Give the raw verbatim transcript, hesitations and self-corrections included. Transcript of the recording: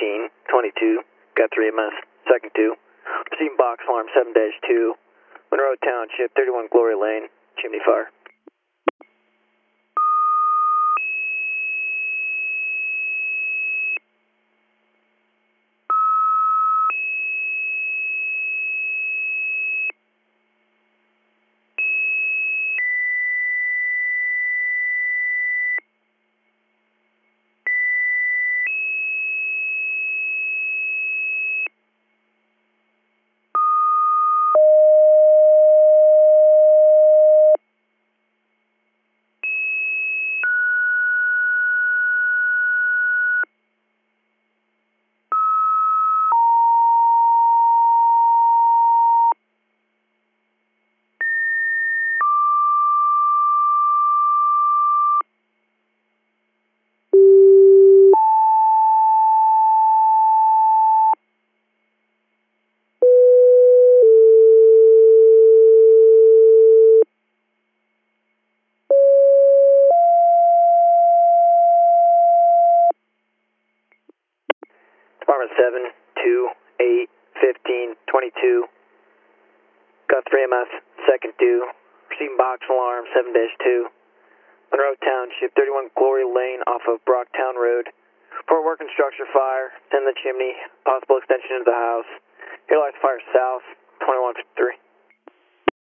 fifteen twenty-two, got three M S, second two. Receiving box alarm seven dash two, Monroe Township, thirty-one Glory Lane, chimney fire. Department seven two eight fifteen twenty-two, got three M S, second two. Receiving box alarm seven dash two, Monroe Township, thirty-one Glory Lane off of Brocktown Road. Report working structure fire in the chimney, possible extension into the house. Here lights fire south, twenty-one fifty-three.